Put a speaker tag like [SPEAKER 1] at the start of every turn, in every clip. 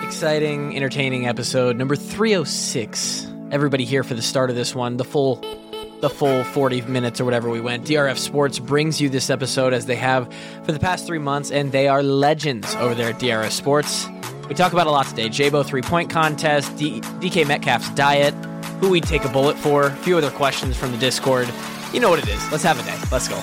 [SPEAKER 1] exciting, entertaining episode number 306. Everybody here for the start of this one, the full 40 minutes or whatever we went. DRF Sports brings you this episode as they have for the past 3 months, and they are legends over there at DRF Sports. We talk about a lot today. Jabo 3-point contest, DK Metcalf's diet, who we'd take a bullet for, a few other questions from the Discord. You know what it is. Let's have a day. Let's go.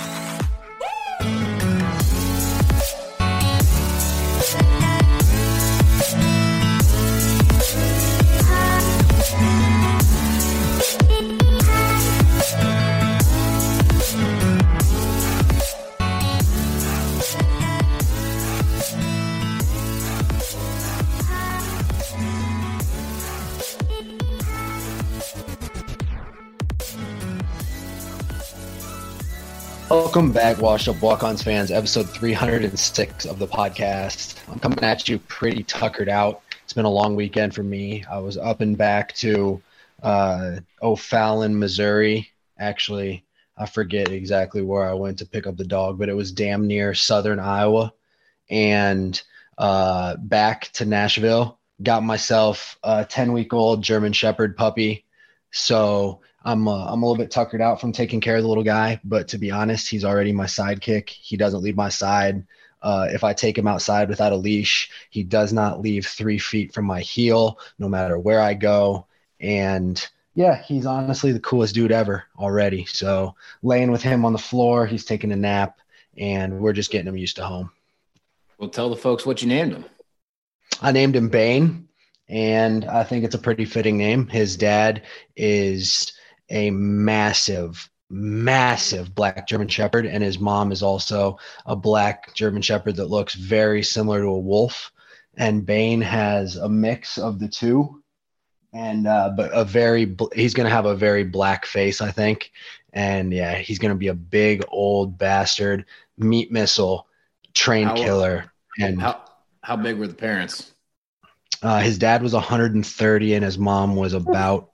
[SPEAKER 2] Welcome back, Washed Up Walk-Ons fans, episode 306 of the podcast. I'm coming at you pretty tuckered out. It's been a long weekend for me. I was up and back to O'Fallon, Missouri. Actually, I forget exactly where I went to pick up the dog, but it was damn near southern Iowa. And back to Nashville. Got myself a 10-week-old German Shepherd puppy. So I'm a little bit tuckered out from taking care of the little guy, but to be honest, he's already my sidekick. He doesn't leave my side. If I take him outside without a leash, he does not leave 3 feet from my heel, no matter where I go. And yeah, he's honestly the coolest dude ever already. So laying with him on the floor, he's taking a nap, and we're just getting him used to home.
[SPEAKER 3] Well, tell the folks what you named him.
[SPEAKER 2] I named him Bane, and I think it's a pretty fitting name. His dad is a massive black German Shepherd, and his mom is also a black German Shepherd that looks very similar to a wolf. And Bane has a mix of the two, and but he's going to have a very black face, I think. And yeah, he's going to be a big old bastard, meat missile, train killer. And
[SPEAKER 3] how big were the parents?
[SPEAKER 2] His dad was 130 and his mom was about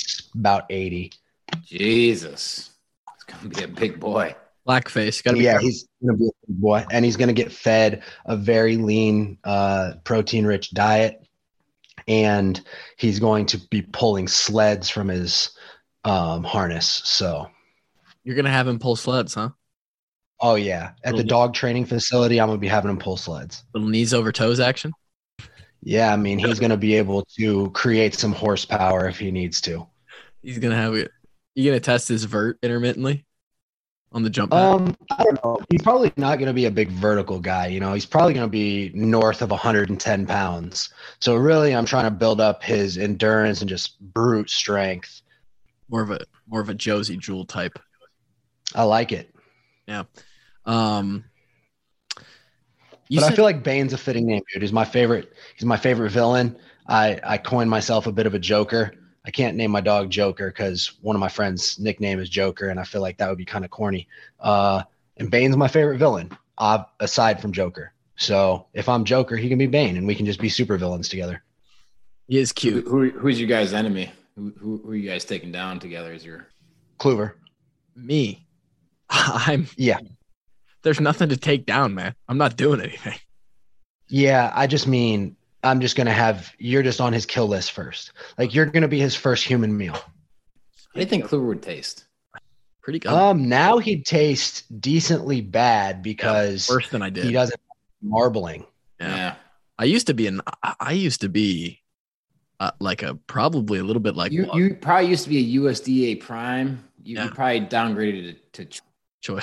[SPEAKER 2] 80.
[SPEAKER 3] Jesus. It's going to be a big boy.
[SPEAKER 1] Blackface.
[SPEAKER 2] He's going to be a big boy. And he's going to get fed a very lean, protein-rich diet. And he's going to be pulling sleds from his harness. So
[SPEAKER 1] you're going to have him pull sleds, huh?
[SPEAKER 2] Oh, yeah. At the dog training facility, I'm going to be having him pull sleds.
[SPEAKER 1] Little knees over toes action?
[SPEAKER 2] Yeah, I mean, he's going to be able to create some horsepower if he needs to.
[SPEAKER 1] He's going to have it. You going to test his vert intermittently on the jump pad?
[SPEAKER 2] I don't know. He's probably not going to be a big vertical guy. You know, he's probably going to be north of 110 pounds. So really, I'm trying to build up his endurance and just brute strength.
[SPEAKER 1] More of a Josie Jewel type.
[SPEAKER 2] I like it.
[SPEAKER 1] Yeah.
[SPEAKER 2] I feel like Bane's a fitting name, dude. He's my favorite villain. I coined myself a bit of a Joker. I can't name my dog Joker because one of my friends' nickname is Joker, and I feel like that would be kind of corny. And Bane's my favorite villain, aside from Joker. So if I'm Joker, he can be Bane, and we can just be super villains together.
[SPEAKER 1] He is cute.
[SPEAKER 3] Who's your guys' enemy? Who are you guys taking down together as your
[SPEAKER 2] Kluver?
[SPEAKER 1] Me.
[SPEAKER 2] Yeah.
[SPEAKER 1] There's nothing to take down, man. I'm not doing anything.
[SPEAKER 2] Yeah, I just mean I'm just going to have – you're just on his kill list first. Like, you're going to be his first human meal.
[SPEAKER 3] How do you think Kluver would taste?
[SPEAKER 1] Pretty good.
[SPEAKER 2] Now he'd taste decently bad because
[SPEAKER 1] worse than I did.
[SPEAKER 2] He doesn't have marbling.
[SPEAKER 3] Yeah.
[SPEAKER 1] I used to be like probably a little bit like
[SPEAKER 3] you probably used to be a USDA prime. You probably downgraded it to
[SPEAKER 1] Choy.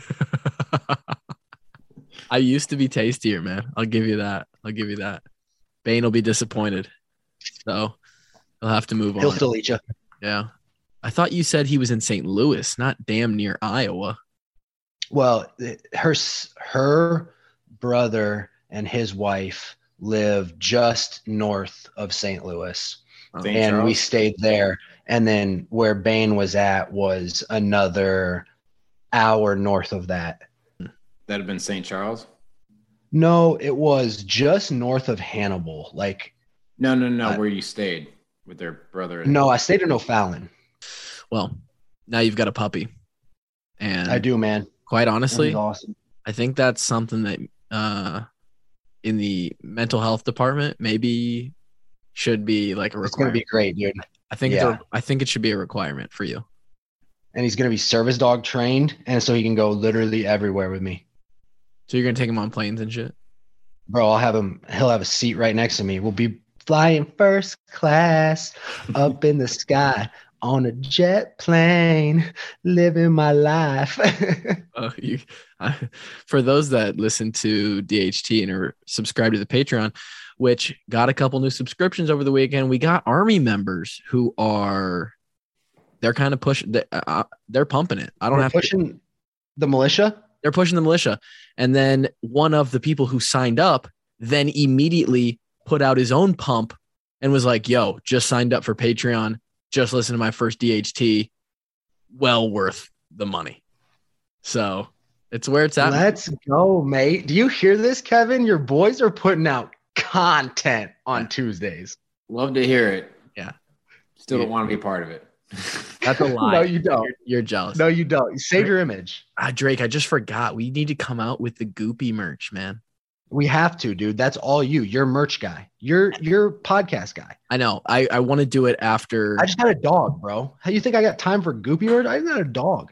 [SPEAKER 1] I used to be tastier, man. I'll give you that. Bane will be disappointed. So he'll have to move on.
[SPEAKER 2] He'll still eat you.
[SPEAKER 1] Yeah. I thought you said he was in St. Louis, not damn near Iowa.
[SPEAKER 2] Well, her brother and his wife live just north of St. Louis. And we stayed there. And then where Bane was at was another hour north of that.
[SPEAKER 3] That'd have been St. Charles?
[SPEAKER 2] No, it was just north of Hannibal. Like
[SPEAKER 3] No, where you stayed with their brother.
[SPEAKER 2] No, I stayed in O'Fallon.
[SPEAKER 1] Well, now you've got a puppy. And
[SPEAKER 2] I do, man.
[SPEAKER 1] Quite honestly,
[SPEAKER 2] awesome.
[SPEAKER 1] I think that's something that in the mental health department maybe should be like a requirement.
[SPEAKER 2] It's going to be great, dude.
[SPEAKER 1] I think it should be a requirement for you.
[SPEAKER 2] And he's going to be service dog trained, and so he can go literally everywhere with me.
[SPEAKER 1] So you're going to take him on planes and shit?
[SPEAKER 2] Bro, he'll have a seat right next to me. We'll be flying first class up in the sky on a jet plane, living my life.
[SPEAKER 1] For those that listen to DHT and are subscribed to the Patreon, which got a couple new subscriptions over the weekend, we got Army members who they're kind of pushing. They're pumping it.
[SPEAKER 2] Pushing the militia.
[SPEAKER 1] They're pushing the militia. And then one of the people who signed up then immediately put out his own pump and was like, yo, just signed up for Patreon. Just listen to my first DHT. Well worth the money. So it's where it's at.
[SPEAKER 2] Let's go, mate. Do you hear this, Kevin? Your boys are putting out content on Tuesdays.
[SPEAKER 3] Love to hear it.
[SPEAKER 1] Yeah.
[SPEAKER 3] Still don't want to be part of it.
[SPEAKER 1] That's a lie.
[SPEAKER 2] No, you don't.
[SPEAKER 1] You're jealous.
[SPEAKER 2] No, you don't. Save your image.
[SPEAKER 1] Drake, I just forgot. We need to come out with the Goopy merch, man.
[SPEAKER 2] We have to, dude. That's all you. You're merch guy. You're podcast guy.
[SPEAKER 1] I know. I want to do it after.
[SPEAKER 2] I just got a dog, bro. How you think I got time for Goopy merch? I got a dog.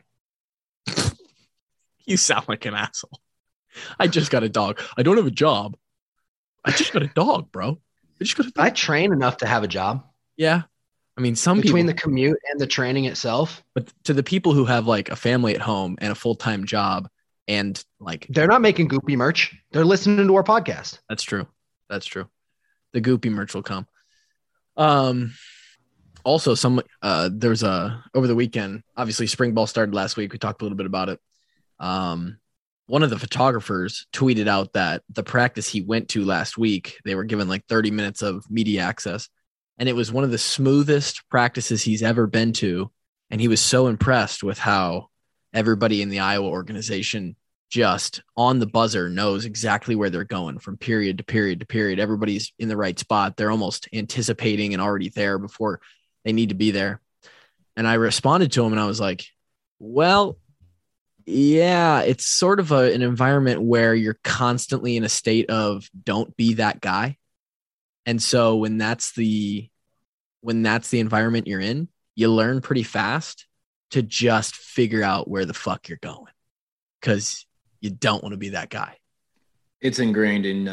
[SPEAKER 1] You sound like an asshole. I just got a dog. I don't have a job. I just got a dog, bro.
[SPEAKER 2] I train enough to have a job.
[SPEAKER 1] Yeah. I mean,
[SPEAKER 2] between the commute and the training itself.
[SPEAKER 1] But to the people who have like a family at home and a full-time job and like.
[SPEAKER 2] They're not making Goopy merch. They're listening to our podcast.
[SPEAKER 1] That's true. The Goopy merch will come. Also, there's over the weekend, obviously spring ball started last week. We talked a little bit about it. One of the photographers tweeted out that the practice he went to last week, they were given like 30 minutes of media access. And it was one of the smoothest practices he's ever been to. And he was so impressed with how everybody in the Iowa organization just on the buzzer knows exactly where they're going from period to period to period. Everybody's in the right spot. They're almost anticipating and already there before they need to be there. And I responded to him and I was like, well, yeah, it's sort of an environment where you're constantly in a state of don't be that guy. And so when that's the environment you're in, you learn pretty fast to just figure out where the fuck you're going because you don't want to be that guy.
[SPEAKER 3] It's ingrained in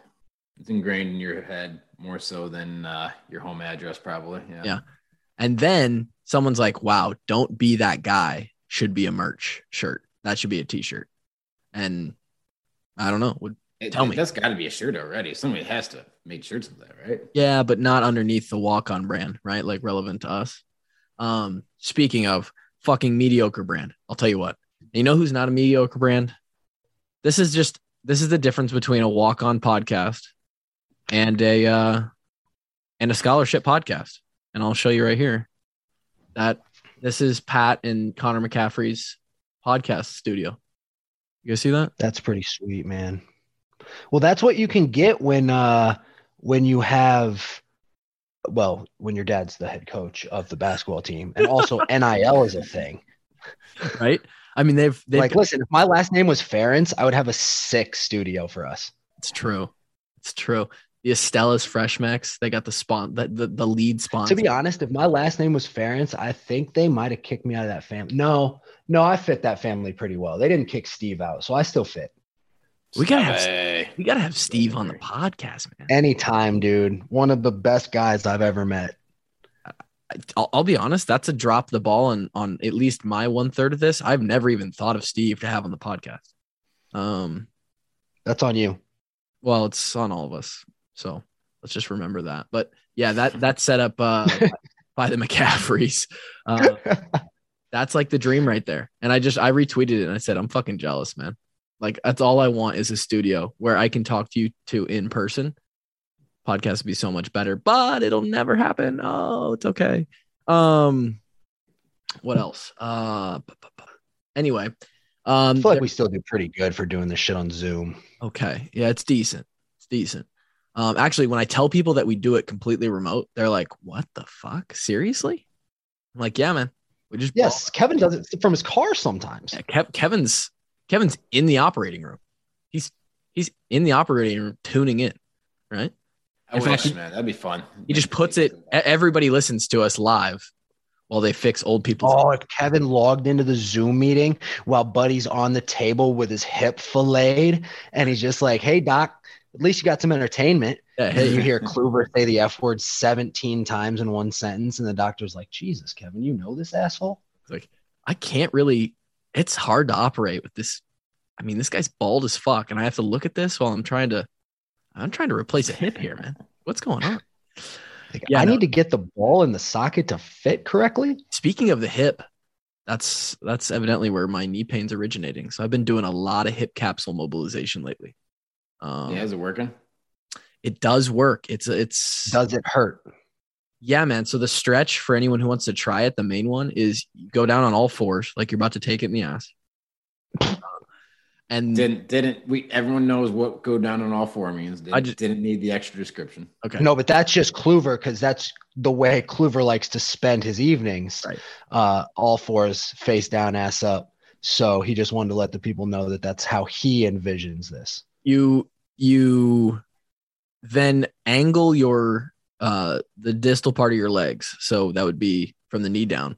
[SPEAKER 3] your head more so than your home address, probably.
[SPEAKER 1] Yeah. And then someone's like, wow, don't be that guy should be a merch shirt. That should be a t-shirt. And I don't know. Tell me.
[SPEAKER 3] That's got to be a shirt already. Somebody has to make shirts of that, right?
[SPEAKER 1] Yeah, but not underneath the Walk-On brand, right? Like relevant to us. Speaking of fucking mediocre brand, I'll tell you what. You know who's not a mediocre brand? This is the difference between a Walk-On podcast and a scholarship podcast. And I'll show you right here that this is Pat and Connor McCaffrey's podcast studio. You guys see that?
[SPEAKER 2] That's pretty sweet, man. Well, that's what you can get when you have, when your dad's the head coach of the basketball team, and also NIL is a thing,
[SPEAKER 1] right? I mean, they've
[SPEAKER 2] like, listen, if my last name was Ferentz, I would have a sick studio for us.
[SPEAKER 1] It's true. The Estella's Fresh Mix, they got the lead sponsor.
[SPEAKER 2] To be honest, if my last name was Ferentz, I think they might have kicked me out of that family. No, I fit that family pretty well. They didn't kick Steve out, so I still fit.
[SPEAKER 1] We gotta have Steve on the podcast, man.
[SPEAKER 2] Anytime, dude. One of the best guys I've ever met.
[SPEAKER 1] I'll be honest, that's a drop the ball on at least my 1/3 of this. I've never even thought of Steve to have on the podcast.
[SPEAKER 2] That's on you.
[SPEAKER 1] Well, it's on all of us. So let's just remember that. But yeah, that's set up by the McCaffreys. That's like the dream right there. And I retweeted it and I said, I'm fucking jealous, man. Like that's all I want is a studio where I can talk to you in person. Podcast would be so much better, but it'll never happen. Oh, it's okay. What else? Anyway,
[SPEAKER 2] I feel like we still do pretty good for doing this shit on Zoom.
[SPEAKER 1] Okay. Yeah, it's decent. Actually, when I tell people that we do it completely remote, they're like, what the fuck? Seriously? I'm like, yeah, man.
[SPEAKER 2] Yes, Kevin does it from his car sometimes.
[SPEAKER 1] Yeah, Kevin's in the operating room. He's He's in the operating room tuning in, right?
[SPEAKER 3] I wish, man. That'd be fun.
[SPEAKER 1] He just puts it. Everybody listens to us live while they fix old people's.
[SPEAKER 2] Oh, if Kevin logged into the Zoom meeting while Buddy's on the table with his hip filleted, and he's just like, "Hey, Doc, at least you got some entertainment."
[SPEAKER 1] Yeah,
[SPEAKER 2] And you hear Kluver say the F word 17 times in one sentence, and the doctor's like, "Jesus, Kevin, you know this asshole?"
[SPEAKER 1] It's like, I can't really. It's hard to operate with this. I mean, this guy's bald as fuck, and I have to look at this while I'm trying to replace a hip here, man. What's going on?
[SPEAKER 2] I need to get the ball in the socket to fit correctly.
[SPEAKER 1] Speaking of the hip, that's evidently where my knee pain's originating. So I've been doing a lot of hip capsule mobilization lately.
[SPEAKER 3] Is it working?
[SPEAKER 1] It does work. It's
[SPEAKER 2] Does it hurt?
[SPEAKER 1] Yeah, man. So the stretch for anyone who wants to try it, the main one is you go down on all fours like you're about to take it in the ass. And
[SPEAKER 3] everyone knows what go down on all four means. Didn't need the extra description.
[SPEAKER 1] Okay.
[SPEAKER 2] No, but that's just Kluver, because that's the way Kluver likes to spend his evenings.
[SPEAKER 1] Right.
[SPEAKER 2] All fours, face down, ass up. So he just wanted to let the people know that that's how he envisions this.
[SPEAKER 1] You then angle your the distal part of your legs, so that would be from the knee down,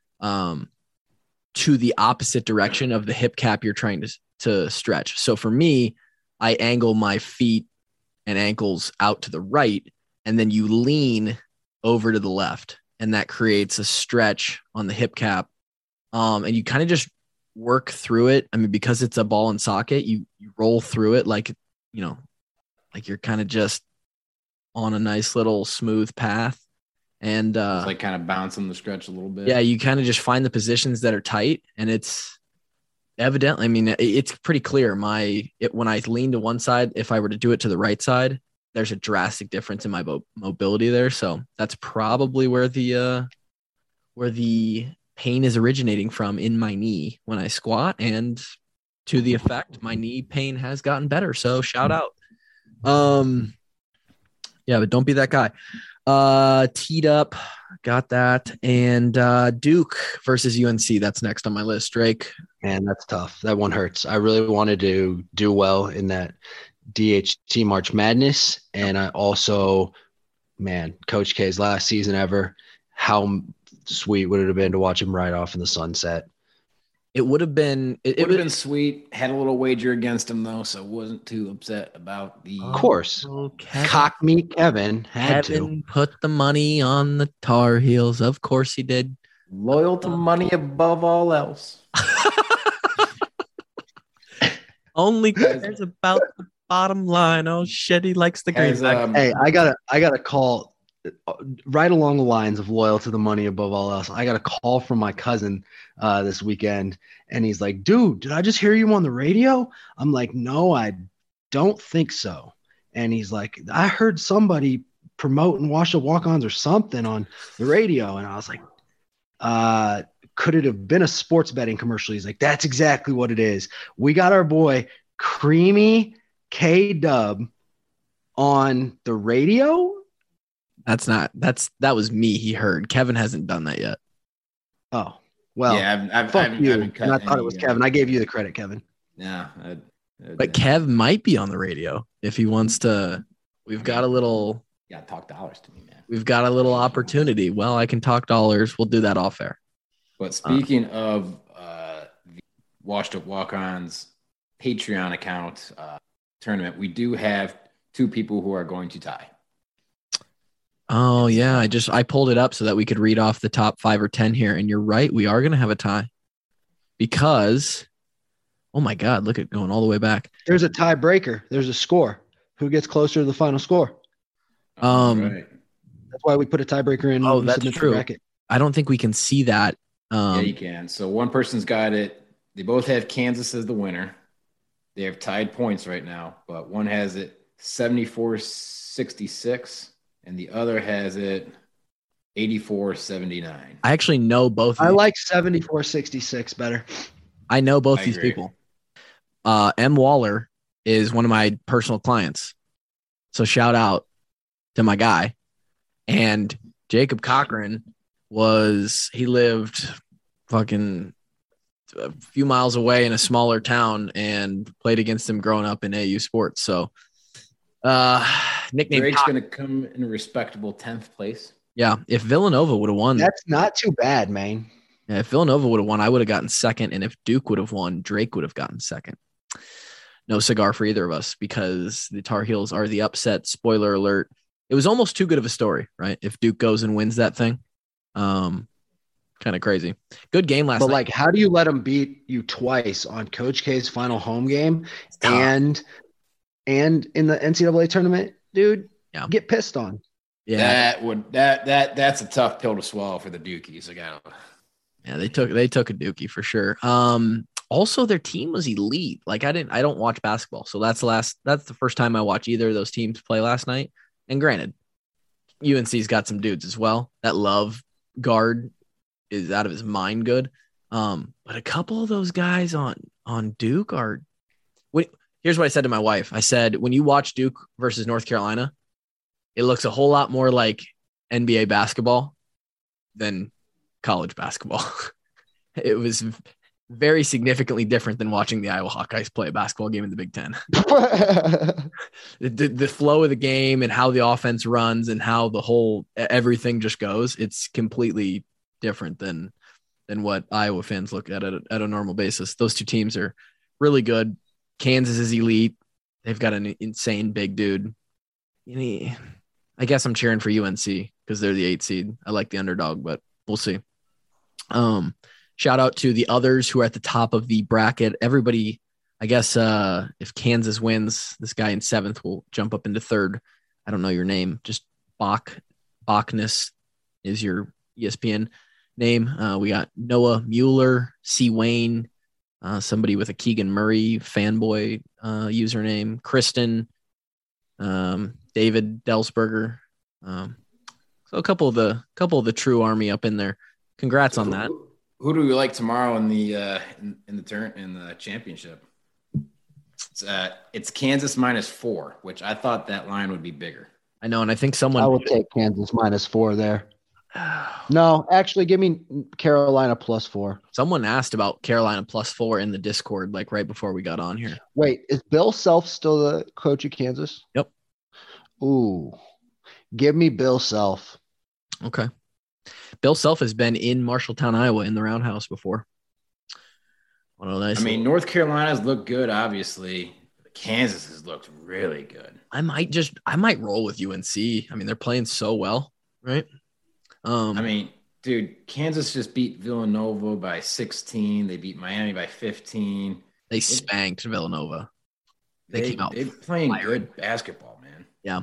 [SPEAKER 1] to the opposite direction of the hip cap you're trying to stretch. So for me, I angle my feet and ankles out to the right, and then you lean over to the left, and that creates a stretch on the hip cap. And you kind of just work through it. I mean, because it's a ball and socket, you roll through it like you're kind of just on a nice little smooth path. And
[SPEAKER 3] it's like kind of bouncing the stretch a little bit.
[SPEAKER 1] Yeah, you kind of just find the positions that are tight, and it's evidently, I mean, it's pretty clear. When I lean to one side, if I were to do it to the right side, there's a drastic difference in my mobility there. So that's probably where the pain is originating from in my knee when I squat, and to the effect, my knee pain has gotten better. So shout out. Yeah, but don't be that guy. Teed up, got that. And Duke versus UNC, that's next on my list. Drake.
[SPEAKER 2] Man, that's tough. That one hurts. I really wanted to do well in that DHT March Madness. And I also, man, Coach K's last season ever, how sweet would it have been to watch him ride off in the sunset?
[SPEAKER 1] It would have been
[SPEAKER 3] it would have been sweet. Had a little wager against him though, so wasn't too upset about the.
[SPEAKER 2] Of course, cock me, Kevin had
[SPEAKER 1] Kevin to put the money on the Tar Heels. Of course he did.
[SPEAKER 3] Loyal to money above all else.
[SPEAKER 1] Only cares about the bottom line. Oh shit, he likes the greenback.
[SPEAKER 2] Hey, I gotta call. Right along the lines of loyal to the money above all else, I got a call from my cousin this weekend, and he's like, "Dude, did I just hear you on the radio?" I'm like, "No, I don't think so." And he's like, "I heard somebody promoting Washed Up Walk-Ons or something on the radio," and I was like, "Could it have been a sports betting commercial?" He's like, "That's exactly what it is. We got our boy Creamy K-Dub on the radio."
[SPEAKER 1] That was me. He heard. Kevin hasn't done that yet.
[SPEAKER 2] Oh, well,
[SPEAKER 3] yeah,
[SPEAKER 2] fuck you. And I thought it was Kevin. I gave you the credit, Kevin.
[SPEAKER 3] Yeah.
[SPEAKER 1] But Kev might be on the radio if he wants to. We've got a little.
[SPEAKER 3] Yeah, talk dollars to me, man.
[SPEAKER 1] We've got a little opportunity. Well, I can talk dollars. We'll do that off air.
[SPEAKER 3] But speaking of the Washed Up Walk-Ons Patreon account tournament, we do have two people who are going to tie.
[SPEAKER 1] Oh yeah, I pulled it up so that we could read off the top 5 or 10 here, and you're right, we are going to have a tie because, oh my God, look at going all the way back.
[SPEAKER 2] There's a tiebreaker. There's a score. Who gets closer to the final score?
[SPEAKER 3] Right.
[SPEAKER 2] That's why we put a tiebreaker in.
[SPEAKER 1] Oh, that's true. I don't think we can see that.
[SPEAKER 3] Yeah, you can. So one person's got it. They both have Kansas as the winner. They have tied points right now, but one has it 74-66. And the other has it 84-79.
[SPEAKER 1] I actually know both.
[SPEAKER 2] I like 74-66 better.
[SPEAKER 1] I know both these people. M. Waller is one of my personal clients. So shout out to my guy. And Jacob Cochran he lived fucking a few miles away in a smaller town and played against him growing up in AU sports. So nickname
[SPEAKER 3] Drake's going to come in a respectable 10th place.
[SPEAKER 1] Yeah, if Villanova would have won,
[SPEAKER 2] that's not too bad, man.
[SPEAKER 1] Yeah, if Villanova would have won, I would have gotten second, and if Duke would have won, Drake would have gotten second. No cigar for either of us because the Tar Heels are the upset. Spoiler alert. It was almost too good of a story, right? If Duke goes and wins that thing. Kind of crazy. Good game last night.
[SPEAKER 2] But, like, how do you let them beat you twice on Coach K's final home game and in the NCAA tournament, dude?
[SPEAKER 1] Yeah.
[SPEAKER 2] Get pissed on.
[SPEAKER 1] Yeah.
[SPEAKER 3] That's a tough pill to swallow for the Dukies.
[SPEAKER 1] Yeah, they took a dookie for sure. Also, their team was elite. Like I don't watch basketball, so that's the first time I watch either of those teams play last night. And granted, UNC's got some dudes as well. That Love guard is out of his mind good. But a couple of those guys on Duke are. Here's what I said to my wife. I said, when you watch Duke versus North Carolina, it looks a whole lot more like NBA basketball than college basketball. It was very significantly different than watching the Iowa Hawkeyes play a basketball game in the Big Ten. the flow of the game and how the offense runs and how the whole everything just goes. It's completely different than what Iowa fans look at a normal basis. Those two teams are really good. Kansas is elite. They've got an insane big dude. I guess I'm cheering for UNC because they're the 8 seed. I like the underdog, but we'll see. Shout out to the others who are at the top of the bracket. Everybody, I guess, if Kansas wins, this guy in 7th will jump up into 3rd. I don't know your name. Just Bachness is your ESPN name. We got Noah Mueller, C. Wayne, somebody with a Keegan Murray fanboy username, Kristen, David Delsberger. So a couple of the true army up in there. Congrats on that.
[SPEAKER 3] Who do we like tomorrow in the championship? It's Kansas -4, which I thought that line would be bigger.
[SPEAKER 1] I know, and I think someone
[SPEAKER 2] I would take Kansas -4 there. No, actually, give me Carolina +4.
[SPEAKER 1] Someone asked about Carolina +4 in the Discord, like right before we got on here.
[SPEAKER 2] Wait, is Bill Self still the coach of Kansas?
[SPEAKER 1] Yep.
[SPEAKER 2] Ooh, give me Bill Self.
[SPEAKER 1] Okay. Bill Self has been in Marshalltown, Iowa in the Roundhouse before.
[SPEAKER 3] North Carolina's looked good, obviously. Kansas has looked really good.
[SPEAKER 1] I might roll with UNC. I mean, they're playing so well, right?
[SPEAKER 3] Dude, Kansas just beat Villanova by 16. They beat Miami by 15.
[SPEAKER 1] They spanked Villanova.
[SPEAKER 3] They're playing good basketball, man.
[SPEAKER 1] Yeah.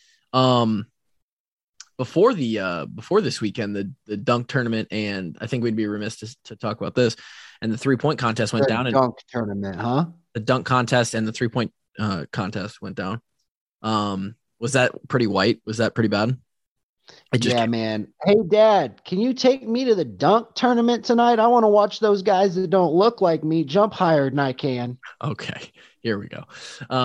[SPEAKER 1] Before this weekend, the dunk tournament, and I think we'd be remiss to talk about this, and the 3-point contest went down.
[SPEAKER 2] Dunk tournament, huh?
[SPEAKER 1] The dunk contest and the 3-point contest went down. Was that pretty white? Was that pretty bad?
[SPEAKER 2] Man. Hey, Dad, can you take me to the dunk tournament tonight? I want to watch those guys that don't look like me jump higher than I can.
[SPEAKER 1] Okay, here we go.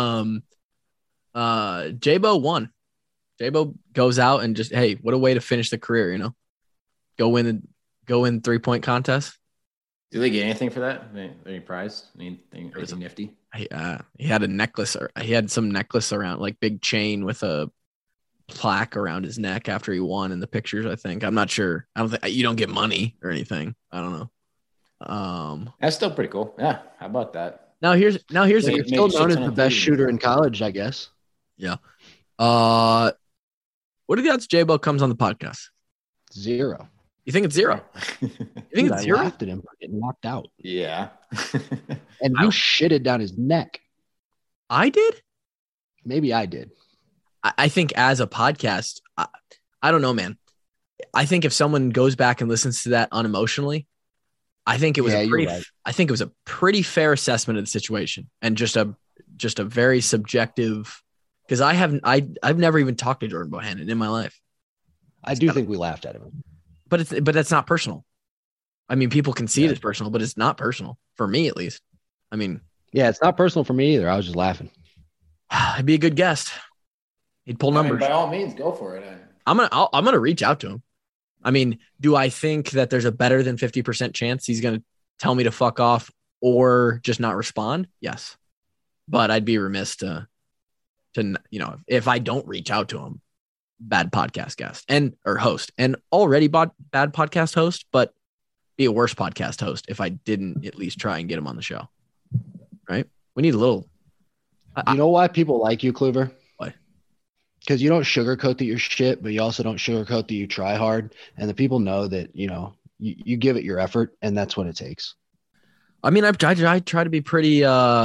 [SPEAKER 1] J-Bo won. J-Bo goes out and just, hey, what a way to finish the career, Go win 3-point contest.
[SPEAKER 3] Do they get anything for that? Any prize? Anything nifty?
[SPEAKER 1] He had a necklace, or he had some necklace around, like big chain with a plaque around his neck after he won in the pictures, I think. I'm not sure. I don't think you don't get money or anything. I don't know.
[SPEAKER 3] That's still pretty cool. Yeah. How about that?
[SPEAKER 1] Now here's
[SPEAKER 2] you're still known as the best shooter in college, I guess.
[SPEAKER 1] Yeah. What are the odds J-Bo comes on the podcast?
[SPEAKER 2] 0.
[SPEAKER 1] You think it's 0? You think it's 0?
[SPEAKER 2] I laughed at him for getting knocked out.
[SPEAKER 3] Yeah.
[SPEAKER 2] And you shitted down his neck.
[SPEAKER 1] I did?
[SPEAKER 2] Maybe I did.
[SPEAKER 1] I think as a podcast, I don't know, man. I think if someone goes back and listens to that unemotionally, I think it was I think it was a pretty fair assessment of the situation, and just a very subjective, because I've never even talked to Jordan Bohannon in my life.
[SPEAKER 2] I do think we laughed at him.
[SPEAKER 1] But that's not personal. I mean, people can see it as personal, but it's not personal for me, at least. I mean,
[SPEAKER 2] yeah, it's not personal for me either. I was just laughing.
[SPEAKER 1] I'd be a good guest. He'd pull numbers.
[SPEAKER 3] By all means, go for it.
[SPEAKER 1] I'm gonna reach out to him. I mean, do I think that there's a better than 50% chance he's gonna tell me to fuck off or just not respond, yes. But I'd be remiss to if I don't reach out to him, bad podcast guest or host, and already bad podcast host, but be a worse podcast host if I didn't at least try and get him on the show. Right? We need a little.
[SPEAKER 2] You know why people like you, Kluver?
[SPEAKER 1] Why?
[SPEAKER 2] Because you don't sugarcoat that you're shit, but you also don't sugarcoat that you try hard, and the people know that you give it your effort, and that's what it takes.
[SPEAKER 1] I mean, I try to be pretty,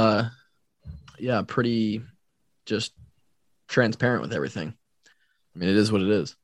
[SPEAKER 1] pretty just transparent with everything. I mean, it is what it is.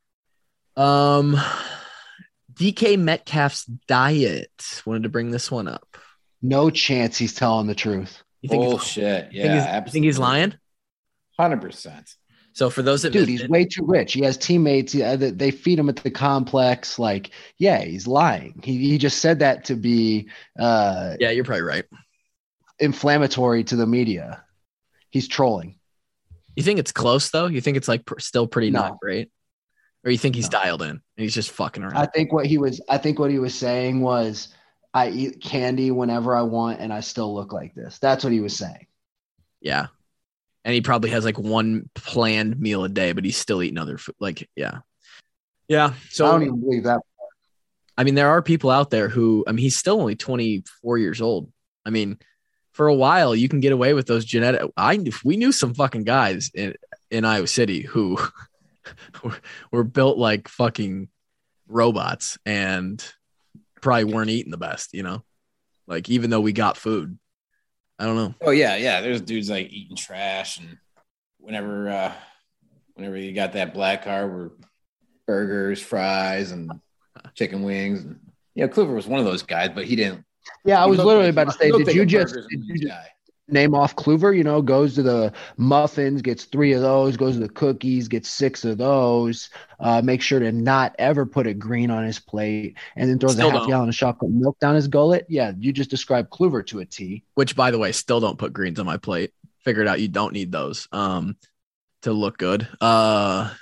[SPEAKER 1] DK Metcalf's diet. Wanted to bring this one up.
[SPEAKER 2] No chance he's telling the truth.
[SPEAKER 1] You think
[SPEAKER 3] bullshit? Yeah, absolutely.
[SPEAKER 1] You think he's lying?
[SPEAKER 3] 100%.
[SPEAKER 1] So for those that
[SPEAKER 2] he's way too rich. He has teammates. They feed him at the complex. Like, yeah, he's lying. He just said that to be.
[SPEAKER 1] Yeah, you're probably right.
[SPEAKER 2] Inflammatory to the media. He's trolling.
[SPEAKER 1] You think it's close though? You think it's like still pretty not great, or you think he's dialed in and he's just fucking around?
[SPEAKER 2] I think what he was saying was, I eat candy whenever I want, and I still look like this. That's what he was saying.
[SPEAKER 1] Yeah. And he probably has like one planned meal a day, but he's still eating other food. Like, yeah. Yeah. So
[SPEAKER 2] I don't even believe that.
[SPEAKER 1] I mean, there are people out there who, I mean, he's still only 24 years old. I mean, for a while, you can get away with those genetic. We knew some fucking guys in Iowa City who were built like fucking robots and probably weren't eating the best, like even though we got food. I don't know.
[SPEAKER 3] Oh yeah. There's dudes like eating trash, and whenever you got that black card, were burgers, fries, and chicken wings. And Kluver was one of those guys, but he didn't.
[SPEAKER 2] Yeah, I was literally about to say, did you just name off Kluver? Goes to the muffins, gets 3 of those, goes to the cookies, gets 6 of those. Make sure to not ever put a green on his plate, and then throws a half gallon of chocolate milk down his gullet. Yeah, you just described Kluver to a T.
[SPEAKER 1] Which, by the way, still don't put greens on my plate. Figured out you don't need those to look good. Yeah,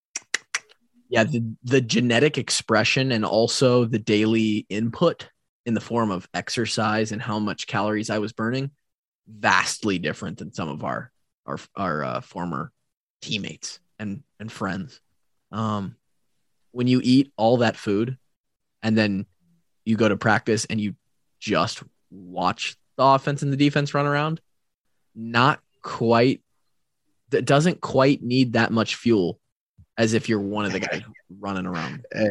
[SPEAKER 1] the genetic expression and also the daily input in the form of exercise and how much calories I was burning, vastly different than some of our former teammates and friends. When you eat all that food and then you go to practice and you just watch the offense and the defense run around, that doesn't quite need that much fuel as if you're one of the guys running around.
[SPEAKER 2] Hey,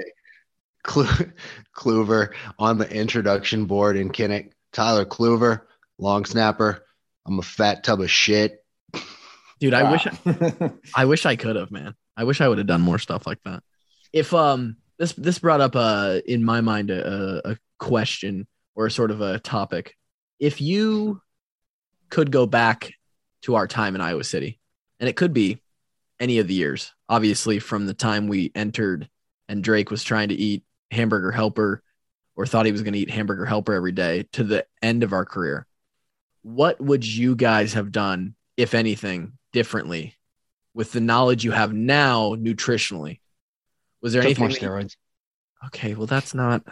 [SPEAKER 2] Kluver on the introduction board in Kinnick. Tyler Kluver, long snapper. I'm a fat tub of shit.
[SPEAKER 1] Dude, I wish I could have, man. I wish I would have done more stuff like that. If this brought up in my mind a question or sort of a topic. If you could go back to our time in Iowa City, and it could be any of the years, obviously from the time we entered and Drake was trying to eat Hamburger Helper or thought he was going to eat Hamburger Helper every day to the end of our career, what would you guys have done, if anything, differently with the knowledge you have now nutritionally? Was there anything
[SPEAKER 2] more steroids?
[SPEAKER 1] Okay, well that's not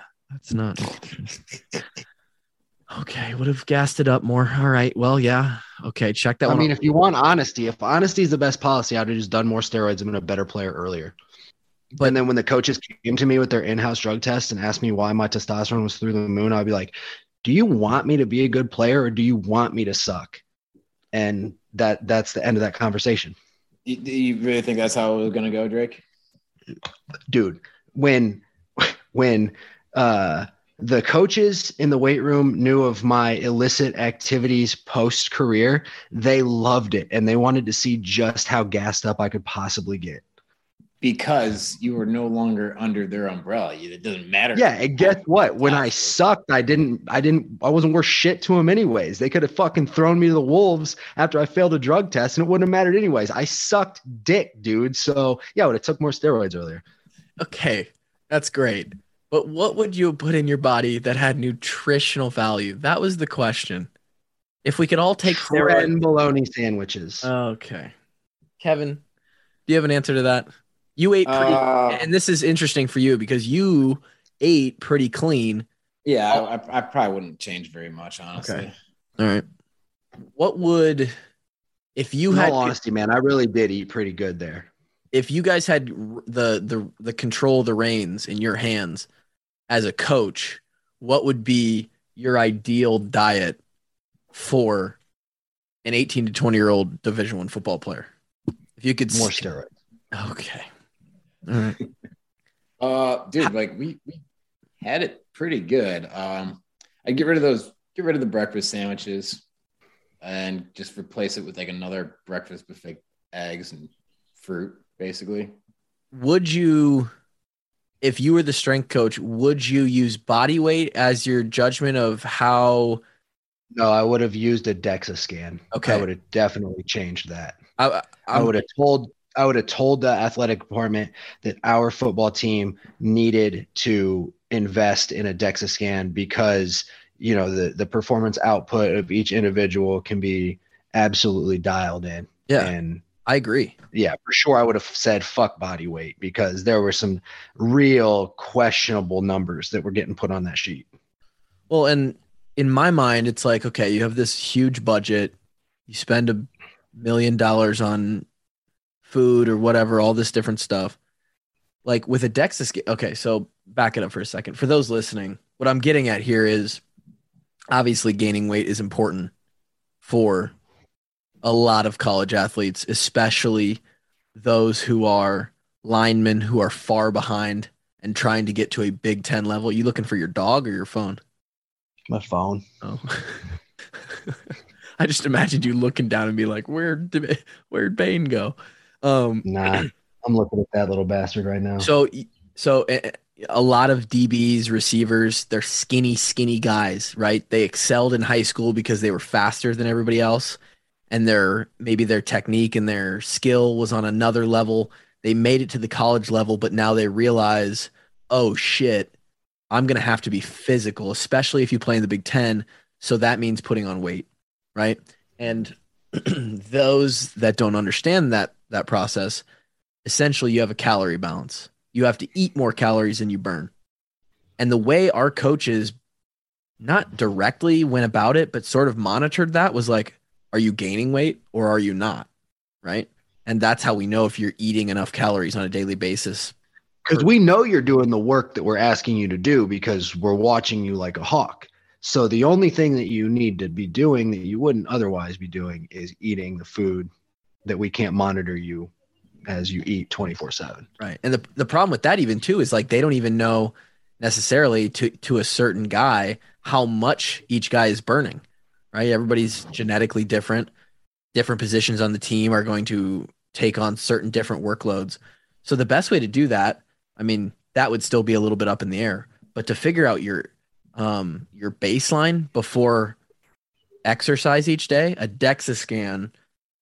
[SPEAKER 1] okay, would have gassed it up more. All right, well, yeah. Okay, check that one.
[SPEAKER 2] I mean, if you want honesty, if honesty is the best policy, I'd have just done more steroids and been a better player earlier. But then when the coaches came to me with their in-house drug test and asked me why my testosterone was through the moon, I'd be like, do you want me to be a good player or do you want me to suck? And that's the end of that conversation.
[SPEAKER 3] Do you really think that's how it was going to go, Drake?
[SPEAKER 2] Dude, when the coaches in the weight room knew of my illicit activities post-career, they loved it, and they wanted to see just how gassed up I could possibly get.
[SPEAKER 3] Because you were no longer under their umbrella. It doesn't matter.
[SPEAKER 2] Yeah, and guess what? When I sucked, I wasn't worth shit to them anyways. They could have fucking thrown me to the wolves after I failed a drug test, and it wouldn't have mattered anyways. I sucked dick, dude. So yeah, I would have took more steroids earlier.
[SPEAKER 1] Okay, that's great. But what would you put in your body that had nutritional value? That was the question. If we could all take
[SPEAKER 2] steroid bologna sandwiches.
[SPEAKER 1] Okay. Kevin, do you have an answer to that? You ate pretty, and this is interesting for you because you ate pretty clean
[SPEAKER 3] Yeah, I probably wouldn't change very much, honestly.
[SPEAKER 1] Okay. All right. What would, if you
[SPEAKER 2] In
[SPEAKER 1] had,
[SPEAKER 2] all honesty, man, I really did eat pretty good there.
[SPEAKER 1] if you guys had the control of the reins in your hands as a coach, what would be your ideal diet for an 18 to 20-year-old Division I football player? If you could
[SPEAKER 2] More steroids.
[SPEAKER 1] Okay. All right.
[SPEAKER 3] Dude, like we had it pretty good. I'd get rid of the breakfast sandwiches and just replace it with like another breakfast buffet, eggs and fruit, basically.
[SPEAKER 1] Would you, if you were the strength coach, would you use body weight as your judgment of how?
[SPEAKER 2] No, I would have used a DEXA scan.
[SPEAKER 1] Okay.
[SPEAKER 2] I would have definitely changed that.
[SPEAKER 1] I
[SPEAKER 2] would have told the athletic department that our football team needed to invest in a DEXA scan because, you know, the performance output of each individual can be absolutely dialed in.
[SPEAKER 1] Yeah.
[SPEAKER 2] And
[SPEAKER 1] I agree.
[SPEAKER 2] Yeah, for sure. I would have said fuck body weight because there were some real questionable numbers that were getting put on that sheet.
[SPEAKER 1] Well, and in my mind, it's like, okay, you have this huge budget, you spend $1 million on food or whatever, all this different stuff. Like with a DEXA scan. Okay, so back it up for a second. For those listening, what I'm getting at here is obviously gaining weight is important for a lot of college athletes, especially those who are linemen who are far behind and trying to get to a Big Ten level. You looking for your dog or your phone?
[SPEAKER 2] My phone.
[SPEAKER 1] Oh. I just imagined you looking down and be like, where'd Bane go?
[SPEAKER 2] Nah, I'm looking at that little bastard right now.
[SPEAKER 1] So a lot of DBs, receivers, they're skinny guys, right? They excelled in high school because they were faster than everybody else. And maybe their technique and their skill was on another level. They made it to the college level, but now they realize, oh shit, I'm going to have to be physical, especially if you play in the Big Ten. So that means putting on weight, right? And those that don't understand that process, essentially you have a calorie balance. You have to eat more calories than you burn. And the way our coaches not directly went about it, but sort of monitored that was like, are you gaining weight or are you not? Right. And that's how we know if you're eating enough calories on a daily basis.
[SPEAKER 2] Because we know you're doing the work that we're asking you to do because we're watching you like a hawk. So the only thing that you need to be doing that you wouldn't otherwise be doing is eating the food that we can't monitor you as you eat 24/7.
[SPEAKER 1] Right. And the problem with that even too is like they don't even know necessarily to a certain guy how much each guy is burning. Right? Everybody's genetically different. Different positions on the team are going to take on certain different workloads. So the best way to do that, I mean, that would still be a little bit up in the air, but to figure out your baseline before exercise each day, a DEXA scan,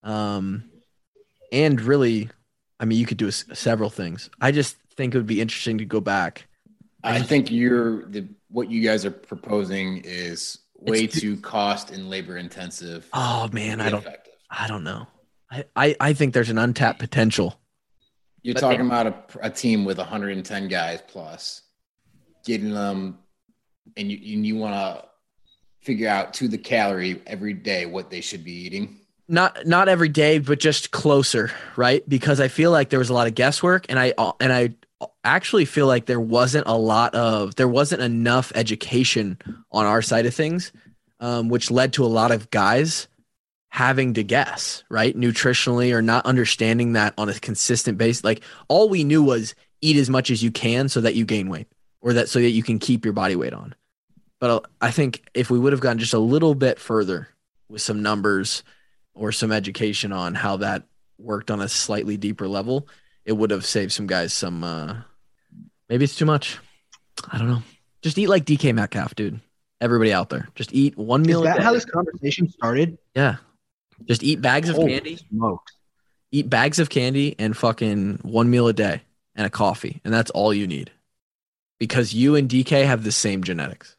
[SPEAKER 1] and really, I mean, you could do several things. I just think it would be interesting to go back.
[SPEAKER 3] I think what you guys are proposing is way too cost and labor intensive.
[SPEAKER 1] Oh man, I don't know. I think there's an untapped potential.
[SPEAKER 3] You're talking about a team with 110 guys plus, getting them, and you want to figure out to the calorie every day what they should be eating.
[SPEAKER 1] Not every day, but just closer, right? Because I feel like there was a lot of guesswork, and I actually feel like there wasn't enough education on our side of things, which led to a lot of guys having to guess, right? Nutritionally, or not understanding that on a consistent basis. Like all we knew was eat as much as you can so that you gain weight, or so that you can keep your body weight on. But I think if we would have gone just a little bit further with some numbers or some education on how that worked on a slightly deeper level, it would have saved some guys some, maybe it's too much. I don't know. Just eat like DK Metcalf, dude. Everybody out there, just eat one meal a day.
[SPEAKER 2] Is that how this conversation started?
[SPEAKER 1] Yeah. Just eat bags of candy.
[SPEAKER 2] Smokes.
[SPEAKER 1] Eat bags of candy and fucking one meal a day and a coffee. And that's all you need. Because you and DK have the same genetics.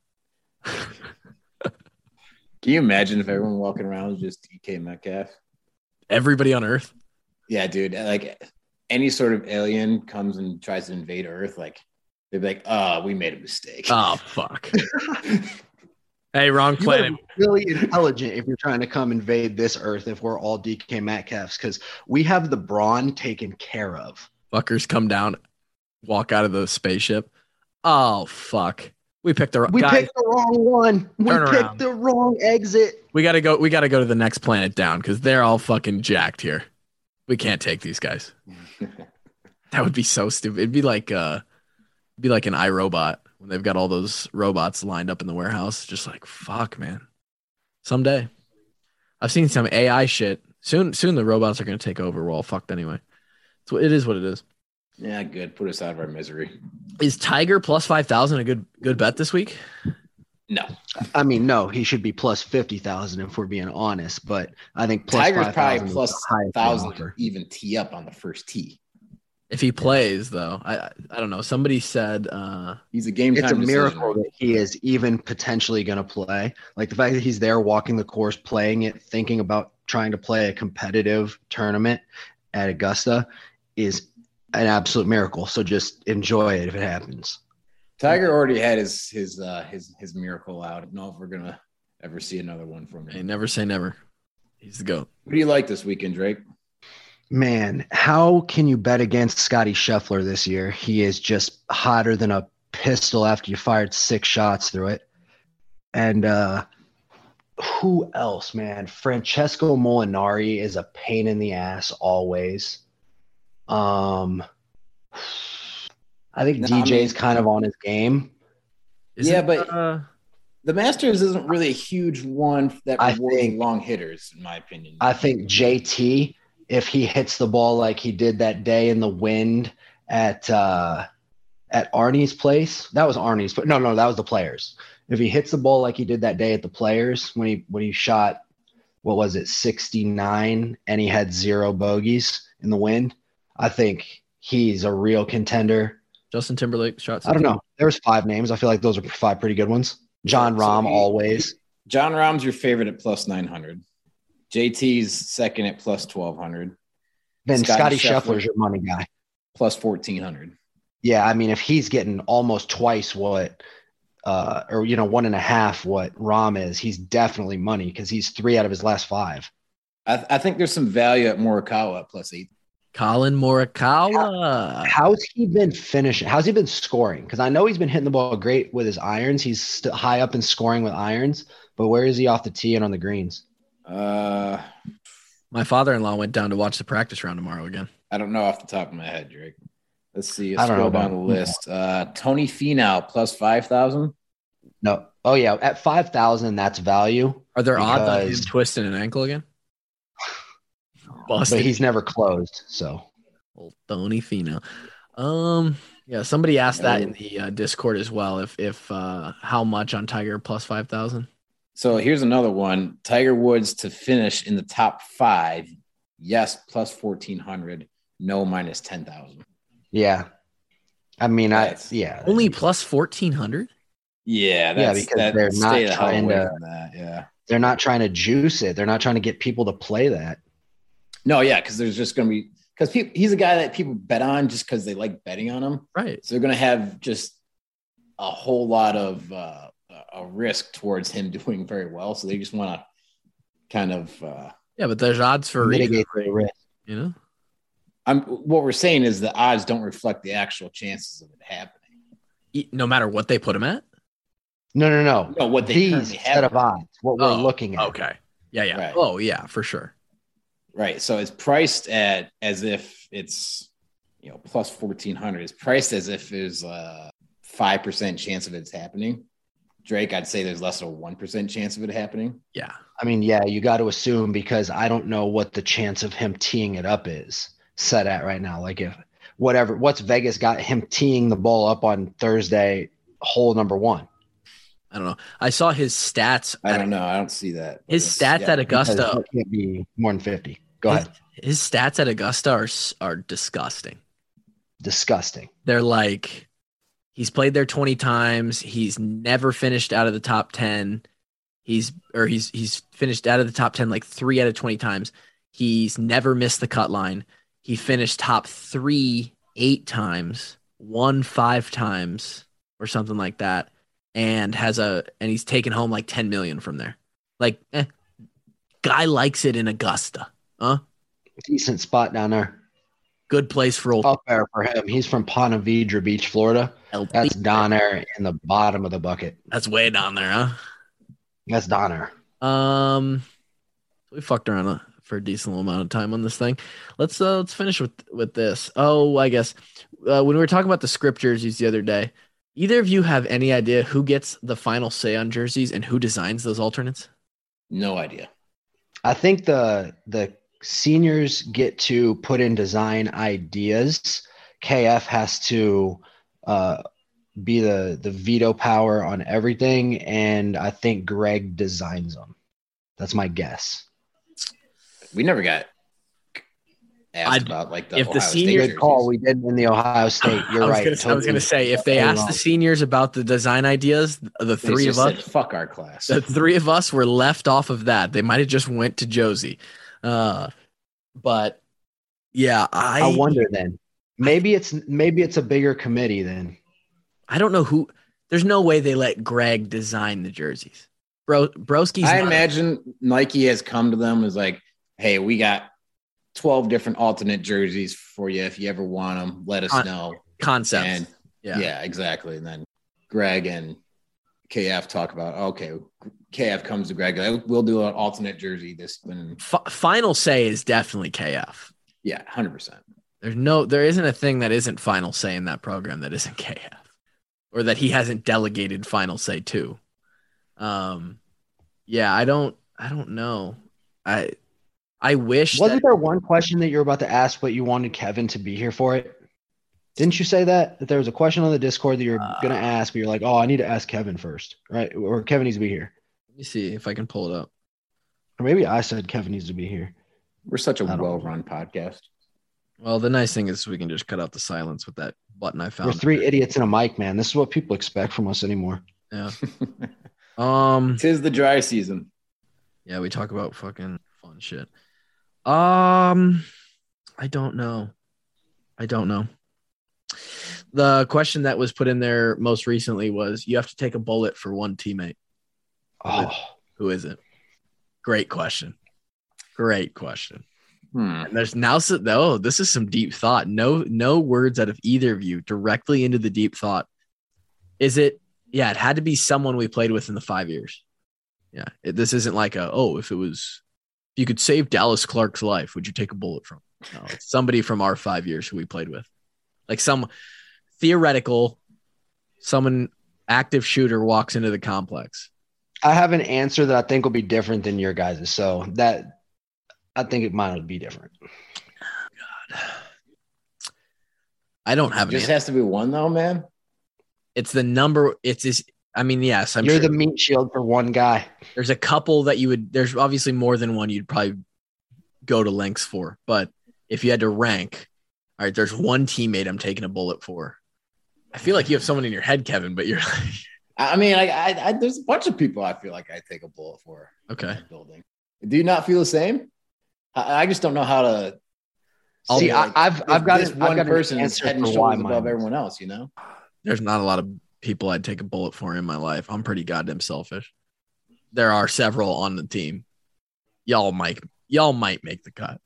[SPEAKER 3] Can you imagine if everyone walking around was just DK Metcalf?
[SPEAKER 1] Everybody on Earth?
[SPEAKER 3] Yeah, dude. Like any sort of alien comes and tries to invade Earth, like They'd be like, "Oh, we made a mistake."
[SPEAKER 1] Oh fuck. Hey, wrong
[SPEAKER 2] You better
[SPEAKER 1] planet.
[SPEAKER 2] be really intelligent if you're trying to come invade this Earth if we're all DK Metcalfs, because we have the brawn taken care of.
[SPEAKER 1] Fuckers come down, walk out of the spaceship. Oh fuck. We picked the
[SPEAKER 2] We
[SPEAKER 1] guys.
[SPEAKER 2] picked the wrong one. We
[SPEAKER 1] Turn
[SPEAKER 2] picked
[SPEAKER 1] around.
[SPEAKER 2] the wrong exit.
[SPEAKER 1] We gotta go to the next planet down because they're all fucking jacked here. We can't take these guys. That would be so stupid. It'd be like an iRobot when they've got all those robots lined up in the warehouse. Just like, fuck, man. Someday. I've seen some AI shit. Soon the robots are gonna take over. We're all fucked anyway. So it is what it is.
[SPEAKER 3] Yeah, good. Put us out of our misery.
[SPEAKER 1] Is Tiger plus 5,000 a good bet this week?
[SPEAKER 3] No,
[SPEAKER 2] I mean, no, he should be plus 50,000 if we're being honest, but I think plus
[SPEAKER 3] Tiger's
[SPEAKER 2] 5,000
[SPEAKER 3] probably
[SPEAKER 2] is
[SPEAKER 3] plus
[SPEAKER 2] the highest
[SPEAKER 3] 1,000
[SPEAKER 2] offer.
[SPEAKER 3] to even tee up on the first tee.
[SPEAKER 1] If he plays, though, I don't know. Somebody said
[SPEAKER 3] He's a game time
[SPEAKER 2] It's a
[SPEAKER 3] decision.
[SPEAKER 2] miracle that he is even potentially going to play. Like the fact that he's there walking the course, playing it, thinking about trying to play a competitive tournament at Augusta is an absolute miracle. So just enjoy it if it happens.
[SPEAKER 3] Tiger already had his miracle out. I don't know if we're gonna ever see another one from
[SPEAKER 1] hey,
[SPEAKER 3] him.
[SPEAKER 1] never say never. He's the GOAT.
[SPEAKER 3] What do you like this weekend, Drake?
[SPEAKER 2] Man, how can you bet against Scotty Scheffler this year? He is just hotter than a pistol after you fired 6 shots through it. And who else, man? Francesco Molinari is a pain in the ass always. I think DJ's kind of on his game.
[SPEAKER 1] Isn't,
[SPEAKER 3] but the Masters isn't really a huge one that
[SPEAKER 2] I
[SPEAKER 3] rewards
[SPEAKER 2] think-
[SPEAKER 3] long hitters, in my opinion.
[SPEAKER 2] I think JT, if he hits the ball like he did that day in the wind at Arnie's place, that was Arnie's, but no, that was the Players. If he hits the ball like he did that day at the Players when he shot, what was it, 69, and he had 0 bogeys in the wind, I think he's a real contender.
[SPEAKER 1] Justin Timberlake shot.
[SPEAKER 2] I don't know. There's 5 names. I feel like those are 5 pretty good ones. John Rahm always.
[SPEAKER 3] John Rahm's your favorite at plus 900. JT's second at plus 1,200.
[SPEAKER 2] Then
[SPEAKER 3] Scotty
[SPEAKER 2] Scotty Scheffler's your money guy.
[SPEAKER 3] Plus 1,400.
[SPEAKER 2] Yeah, I mean, if he's getting almost twice what, or 1.5 what Rahm is, he's definitely money because he's 3 out of his last 5.
[SPEAKER 3] I think there's some value at Morikawa at plus 8.
[SPEAKER 1] Colin Morikawa.
[SPEAKER 2] How's he been finishing? How's he been scoring? Because I know he's been hitting the ball great with his irons. He's high up in scoring with irons, but where is he off the tee and on the greens?
[SPEAKER 1] My father-in-law went down to watch the practice round tomorrow again.
[SPEAKER 3] I don't know off the top of my head, Drake. Let's see.
[SPEAKER 2] I don't
[SPEAKER 3] Scroll
[SPEAKER 2] know
[SPEAKER 3] down the
[SPEAKER 2] about-
[SPEAKER 3] list. Tony Finau plus 5,000.
[SPEAKER 2] No. Oh, yeah. At 5,000, that's value.
[SPEAKER 1] Are there odds on him
[SPEAKER 2] Because-
[SPEAKER 1] twisting an ankle again?
[SPEAKER 2] But
[SPEAKER 1] Busted.
[SPEAKER 2] he's never closed, so.
[SPEAKER 1] Old Tony Finau. Yeah, somebody asked that in the Discord as well. If how much on Tiger plus 5,000?
[SPEAKER 3] So here's another one. Tiger Woods to finish in the top 5. Yes, plus 1,400. No, minus 10,000.
[SPEAKER 2] Yeah. I mean,
[SPEAKER 3] That's-
[SPEAKER 1] Only plus 1,400?
[SPEAKER 3] Yeah,
[SPEAKER 2] because they're not
[SPEAKER 3] stay the hell
[SPEAKER 2] trying
[SPEAKER 3] away
[SPEAKER 2] to-
[SPEAKER 3] from that. Yeah.
[SPEAKER 2] They're not trying to juice it. They're not trying to get people to play that.
[SPEAKER 3] No, yeah, because there's just going to be because he's a guy that people bet on just because they like betting on him.
[SPEAKER 1] Right.
[SPEAKER 3] So they're going to have just a whole lot of a risk towards him doing very well. So they just want to kind of
[SPEAKER 1] Yeah, but there's odds for a reason,
[SPEAKER 2] Mitigate the risk.
[SPEAKER 1] you know?
[SPEAKER 3] what we're saying is the odds don't reflect the actual chances of it happening.
[SPEAKER 1] No matter what they put him at?
[SPEAKER 2] No.
[SPEAKER 3] No, what they
[SPEAKER 2] These
[SPEAKER 3] currently have.
[SPEAKER 2] set of odds, what we're
[SPEAKER 1] Oh,
[SPEAKER 2] looking at.
[SPEAKER 1] Okay. Yeah.
[SPEAKER 3] Right.
[SPEAKER 1] Oh, yeah, for sure.
[SPEAKER 3] Right. So it's priced at as if it's plus 1,400. It's priced as if there's a 5% chance of it's happening. Drake, I'd say there's less than a 1% chance of it happening.
[SPEAKER 1] Yeah.
[SPEAKER 2] I mean, yeah, you got to assume because I don't know what the chance of him teeing it up is set at right now. Like if what's Vegas got him teeing the ball up on Thursday, hole number 1.
[SPEAKER 1] I don't know. I saw his stats.
[SPEAKER 3] I don't know. I don't see that.
[SPEAKER 1] His stats at
[SPEAKER 2] Because
[SPEAKER 1] Augusta.
[SPEAKER 2] it can't be more than 50. Go ahead.
[SPEAKER 1] His stats at Augusta are disgusting.
[SPEAKER 2] Disgusting.
[SPEAKER 1] They're like, he's played there 20 times. He's never finished out of the top 10. He's finished out of the top 10 like 3 out of 20 times. He's never missed the cut line. He finished top 3 8 times. won 5 times or something like that, and he's taken home like 10 million from there. Like, guy likes it in Augusta, huh?
[SPEAKER 2] Decent spot down there.
[SPEAKER 1] Good place for old.
[SPEAKER 2] Up there for him. He's from Ponte Vedra Beach, Florida. That's down there in the bottom of the bucket.
[SPEAKER 1] That's way down there, huh?
[SPEAKER 2] That's down there.
[SPEAKER 1] We fucked around for a decent amount of time on this thing. Let's finish with this. Oh, I guess when we were talking about the script jerseys the other day, either of you have any idea who gets the final say on jerseys and who designs those alternates?
[SPEAKER 3] No idea.
[SPEAKER 2] I think the seniors get to put in design ideas. KF has to be the veto power on everything, and I think Greg designs them. That's my guess.
[SPEAKER 3] We never got asked about like the
[SPEAKER 1] if
[SPEAKER 3] Ohio
[SPEAKER 1] the
[SPEAKER 3] State
[SPEAKER 1] senior
[SPEAKER 3] jerseys.
[SPEAKER 2] Call we did in the Ohio State. You're right.
[SPEAKER 1] I was gonna say if they asked the seniors about the design ideas, the three of us
[SPEAKER 3] said, fuck our class.
[SPEAKER 1] The 3 of us were left off of that. They might have just went to Josie. But yeah, I
[SPEAKER 2] wonder then. Maybe it's a bigger committee then.
[SPEAKER 1] I don't know who. There's no way they let Greg design the jerseys. Broski's.
[SPEAKER 3] I imagine Nike has come to them and is like, hey, we got 12 different alternate jerseys for you. If you ever want them, let us know.
[SPEAKER 1] Concepts.
[SPEAKER 3] And yeah, exactly. And then Greg and KF talk about, okay, KF comes to Greg, like, we'll do an alternate jersey this one.
[SPEAKER 1] Final say is definitely KF.
[SPEAKER 3] Yeah, 100%.
[SPEAKER 1] There isn't a thing that isn't final say in that program that isn't KF, or that he hasn't delegated final say to. Yeah, I don't know. I wish.
[SPEAKER 2] Wasn't there one question that you were about to ask, but you wanted Kevin to be here for it? Didn't you say that there was a question on the Discord that you're going to ask, but you're like, oh, I need to ask Kevin first, right? Or Kevin needs to be here.
[SPEAKER 1] Let me see if I can pull it up.
[SPEAKER 2] Or maybe I said Kevin needs to be here.
[SPEAKER 3] We're such a well-run podcast.
[SPEAKER 1] Well, the nice thing is we can just cut out the silence with that button I found.
[SPEAKER 2] We're 3 idiots and a mic, man. This is what people expect from us anymore.
[SPEAKER 1] Yeah.
[SPEAKER 3] 'Tis the dry season.
[SPEAKER 1] Yeah, we talk about fucking fun shit. I don't know. The question that was put in there most recently was, you have to take a bullet for one teammate.
[SPEAKER 2] Oh,
[SPEAKER 1] who is it? Great question. And there's now, this is some deep thought. No words out of either of you directly into the deep thought. Is it? Yeah, it had to be someone we played with in the 5 years. Yeah, this isn't like if you could save Dallas Clark's life, would you take a bullet from? No, it's somebody from our 5 years who we played with. Like some theoretical, someone active shooter walks into the complex.
[SPEAKER 2] I have an answer that I think will be different than your guys'. So that I think mine would be different.
[SPEAKER 1] God, I don't have.
[SPEAKER 3] It just has to be one though, man.
[SPEAKER 1] It's the number. It's this. I mean, yes,
[SPEAKER 2] You're sure the meat shield for one guy.
[SPEAKER 1] There's a couple that you would. There's obviously more than one you'd probably go to lengths for. But if you had to rank, all right, there's one teammate I'm taking a bullet for. I feel like you have someone in your head, Kevin, but you're like.
[SPEAKER 3] I mean, I there's a bunch of people I feel like I take a bullet for.
[SPEAKER 1] Okay.
[SPEAKER 3] Building. Do you not feel the same? I just don't know how to.
[SPEAKER 2] See, I've got
[SPEAKER 3] this one person's head and shoulders above everyone else. You know,
[SPEAKER 1] there's not a lot of people I'd take a bullet for in my life. I'm pretty goddamn selfish. There are several on the team. Y'all might make the cut,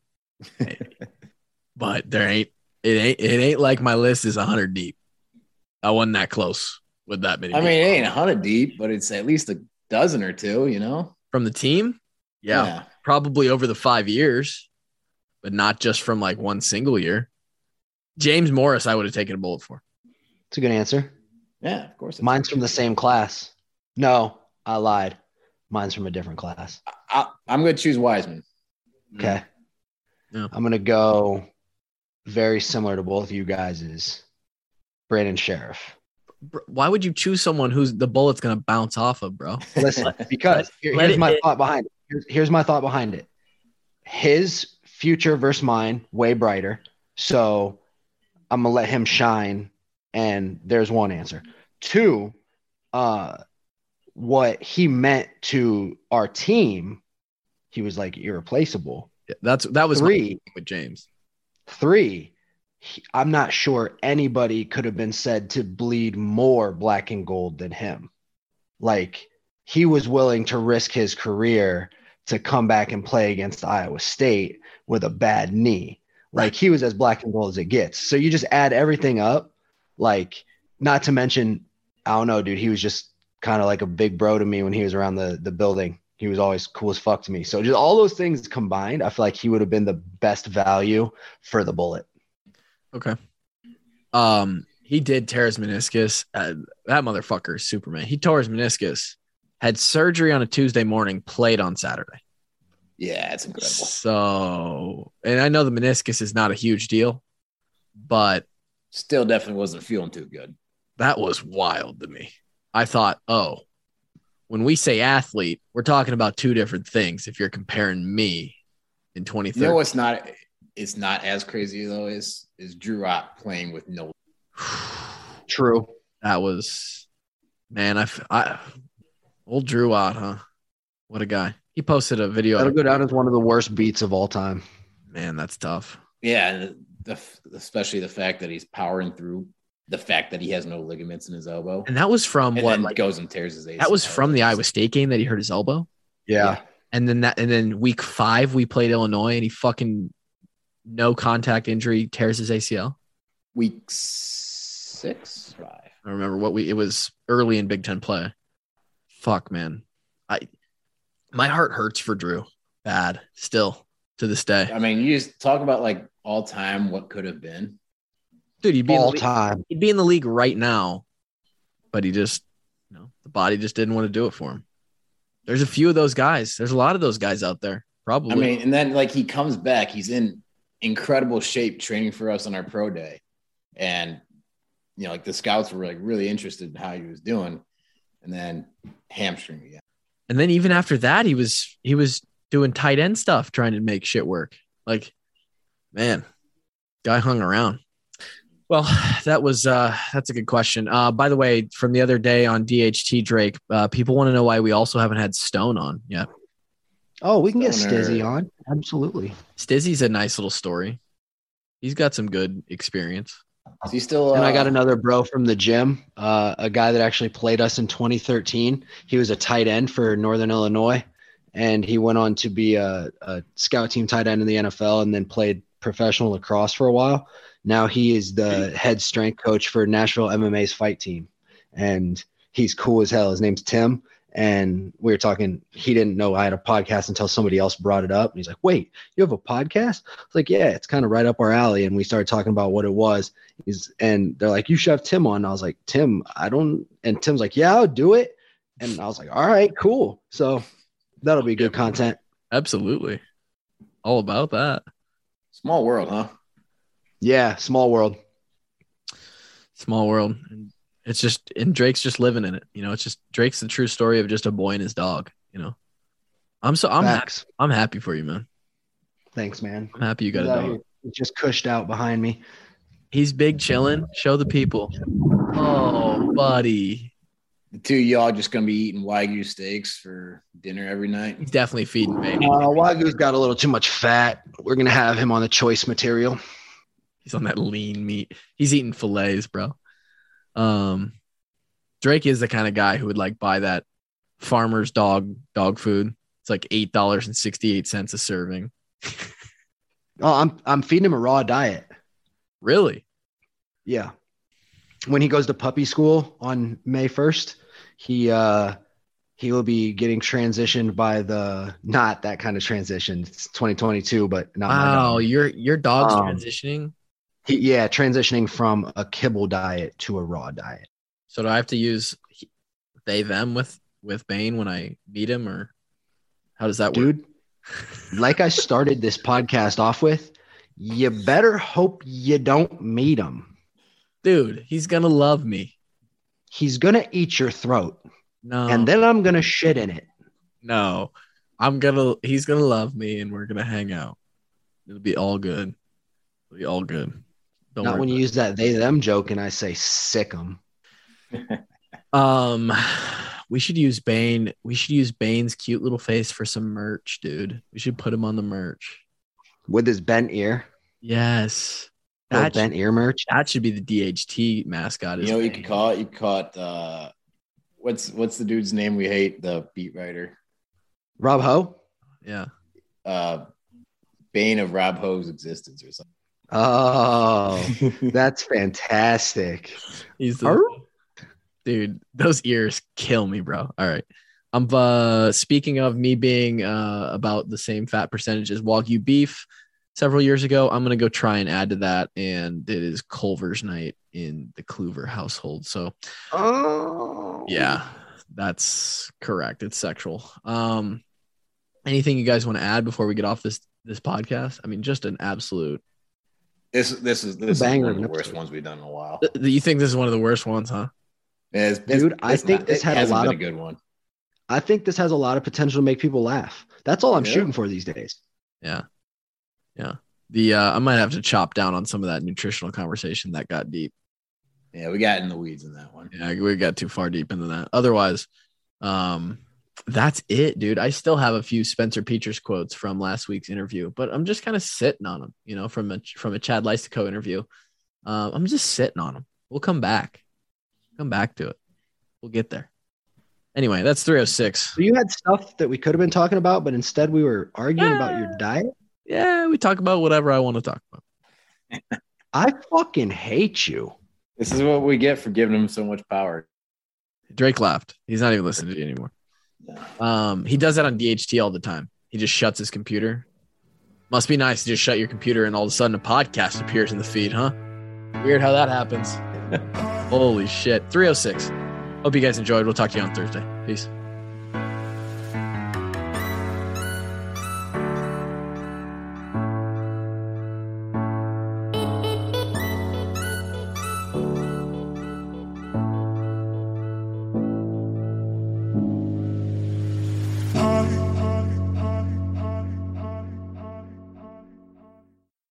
[SPEAKER 1] but it ain't like my list is 100 deep. I wasn't that close with that many.
[SPEAKER 3] I mean, it ain't 100 deep, but it's at least a dozen or two. You know,
[SPEAKER 1] from the team. Yeah. Probably over the 5 years, but not just from like one single year. James Morris, I would have taken a bullet for.
[SPEAKER 2] It's a good answer.
[SPEAKER 3] Yeah, of course.
[SPEAKER 2] Mine's from the same class. No, I lied. Mine's from a different class.
[SPEAKER 3] I'm going to choose Wiseman.
[SPEAKER 2] Okay.
[SPEAKER 1] Yeah.
[SPEAKER 2] I'm going to go very similar to both of you guys' Brandon Sheriff.
[SPEAKER 1] Why would you choose someone who's the bullet's going to bounce off of, bro?
[SPEAKER 2] Listen, because here's my thought behind it. Here's my thought behind it. His future versus mine, way brighter. So I'm going to let him shine. And there's one answer. 2, what he meant to our team, he was like irreplaceable.
[SPEAKER 1] Yeah, that was
[SPEAKER 2] 3
[SPEAKER 1] with James.
[SPEAKER 2] 3, I'm not sure anybody could have been said to bleed more black and gold than him. Like, he was willing to risk his career to come back and play against Iowa State with a bad knee. Like, he was as black and gold as it gets. So you just add everything up. Like, not to mention, I don't know, dude, he was just kind of like a big bro to me when he was around the building. He was always cool as fuck to me. So just all those things combined, I feel like he would have been the best value for the Bullet.
[SPEAKER 1] Okay. He did tear his meniscus. That motherfucker is Superman. He tore his meniscus, had surgery on a Tuesday morning, played on Saturday.
[SPEAKER 3] Yeah, it's incredible.
[SPEAKER 1] So, and I know the meniscus is not a huge deal, but
[SPEAKER 3] still definitely wasn't feeling too good.
[SPEAKER 1] That was wild to me. I thought, oh, when we say athlete, we're talking about two different things. If you're comparing me in 2013.
[SPEAKER 3] You know what's not – it's not as crazy though is Drew Ott playing with no.
[SPEAKER 2] True.
[SPEAKER 1] That was, man. Old Drew Ott, huh? What a guy. He posted a video.
[SPEAKER 2] That'll go down as one of the worst beats of all time.
[SPEAKER 1] Man, that's tough.
[SPEAKER 3] Yeah, especially the fact that he's powering through the fact that he has no ligaments in his elbow.
[SPEAKER 1] And that was from
[SPEAKER 3] and
[SPEAKER 1] what?
[SPEAKER 3] Then
[SPEAKER 1] like,
[SPEAKER 3] goes and tears his ACL.
[SPEAKER 1] That was from the Iowa State game that he hurt his elbow.
[SPEAKER 2] Yeah.
[SPEAKER 1] And then week 5 we played Illinois and he fucking no contact injury tears his ACL.
[SPEAKER 3] Week 6, 5.
[SPEAKER 1] I remember it was early in Big Ten play. Fuck, man. My heart hurts for Drew. Bad. Still to this day.
[SPEAKER 3] I mean, you just talk about like all time what could have been.
[SPEAKER 1] Dude, he'd be
[SPEAKER 2] all time.
[SPEAKER 1] He'd be in the league right now, but he just, the body just didn't want to do it for him. There's a few of those guys. There's a lot of those guys out there, probably.
[SPEAKER 3] I mean, and then like he comes back, he's in incredible shape training for us on our pro day. And, like the scouts were like really interested in how he was doing. And then hamstring again. And
[SPEAKER 1] then even after that, he was doing tight end stuff, trying to make shit work. Like, man, guy hung around. Well, that's a good question. By the way, from the other day on DHT Drake, people want to know why we also haven't had Stone on yet.
[SPEAKER 2] Oh, we can get Stizzy on. Absolutely.
[SPEAKER 1] Stizzy's a nice little story. He's got some good experience.
[SPEAKER 3] Is he still?
[SPEAKER 2] And I got another bro from the gym, a guy that actually played us in 2013. He was a tight end for Northern Illinois, and he went on to be a scout team tight end in the NFL and then played professional lacrosse for a while. Now he is the head strength coach for Nashville MMA's fight team, and he's cool as hell. His name's Tim. And we were talking, he didn't know I had a podcast until somebody else brought it up. And he's like, wait, you have a podcast? I was like, yeah, it's kind of right up our alley. And we started talking about what it was. And they're like, you should have Tim on. And I was like, Tim, I don't. And Tim's like, yeah, I'll do it. And I was like, all right, cool. So that'll be good content.
[SPEAKER 1] Absolutely. All about that.
[SPEAKER 3] Small world, huh?
[SPEAKER 2] Yeah, small world.
[SPEAKER 1] Small world. It's just, and Drake's just living in it. It's just, Drake's the true story of just a boy and his dog, I'm happy for you, man.
[SPEAKER 2] Thanks, man.
[SPEAKER 1] I'm happy you got a dog.
[SPEAKER 2] He's just cushed out behind me.
[SPEAKER 1] He's big chilling. Show the people. Oh, buddy.
[SPEAKER 3] The two of y'all just going to be eating Wagyu steaks for dinner every night?
[SPEAKER 1] He's definitely feeding me.
[SPEAKER 2] Wagyu's got a little too much fat. We're going to have him on the choice material.
[SPEAKER 1] He's on that lean meat. He's eating fillets, bro. Drake is the kind of guy who would like buy that farmer's dog food. It's like $8.68 a serving.
[SPEAKER 2] Oh, I'm feeding him a raw diet.
[SPEAKER 1] Really?
[SPEAKER 2] Yeah. When he goes to puppy school on May 1st, he will be getting transitioned by not that kind of transition. It's 2022, but not.
[SPEAKER 1] Wow, your dog's transitioning.
[SPEAKER 2] Transitioning from a kibble diet to a raw diet.
[SPEAKER 1] So do I have to use they them with Bane when I meet him, or how does that work?
[SPEAKER 2] Dude, like I started this podcast off with, you better hope you don't meet him.
[SPEAKER 1] Dude, he's gonna love me.
[SPEAKER 2] He's gonna eat your throat.
[SPEAKER 1] No.
[SPEAKER 2] And then I'm gonna shit in it.
[SPEAKER 1] No. He's gonna love me and we're gonna hang out. It'll be all good. It'll be all good.
[SPEAKER 2] Not when you use that they them joke and I say sick 'em.
[SPEAKER 1] We should use Bane. We should use Bane's cute little face for some merch, dude. We should put him on the merch.
[SPEAKER 2] With his bent ear.
[SPEAKER 1] Yes. That
[SPEAKER 2] bent ear merch.
[SPEAKER 1] That should be the DHT mascot.
[SPEAKER 3] You know what you could call it? You could call it what's the dude's name we hate? The beat writer.
[SPEAKER 2] Rob Ho?
[SPEAKER 1] Yeah.
[SPEAKER 3] Bane of Rob Ho's existence or something.
[SPEAKER 2] Oh, that's fantastic.
[SPEAKER 1] Dude, those ears kill me, bro. All right. I'm speaking of me being about the same fat percentage as Wagyu beef several years ago. I'm gonna go try and add to that, and it is Culver's night in the Kluver household. So, yeah, that's correct. It's sexual. Anything you guys want to add before we get off this podcast? I mean, just an absolute.
[SPEAKER 3] This is one of the worst ones we've done in a while.
[SPEAKER 1] You think this is one of the worst ones, huh?
[SPEAKER 3] Yeah,
[SPEAKER 2] dude, I think this had a lot of
[SPEAKER 3] a good one.
[SPEAKER 2] I think this has a lot of potential to make people laugh. That's all I'm shooting for these days.
[SPEAKER 1] Yeah. I might have to chop down on some of that nutritional conversation that got deep.
[SPEAKER 3] Yeah, we got in the weeds in that one.
[SPEAKER 1] Yeah, we got too far deep into that. Otherwise, that's it, dude. I still have a few Spencer Petras quotes from last week's interview, but I'm just kind of sitting on them, you know, from a Chad Leistikow interview. I'm just sitting on them. We'll come back to it. We'll get there. Anyway, that's 306.
[SPEAKER 2] So you had stuff that we could have been talking about, but instead we were arguing about your diet?
[SPEAKER 1] Yeah, we talk about whatever I want to talk about.
[SPEAKER 2] I fucking hate you.
[SPEAKER 3] This is what we get for giving him so much power.
[SPEAKER 1] Drake laughed. He's not even listening to you anymore. No. He does that on DHT all the time. He just shuts his computer. Must be nice to just shut your computer and all of a sudden a podcast appears in the feed, huh? Weird how that happens. Holy shit. 306. Hope you guys enjoyed. We'll talk to you on Thursday. Peace.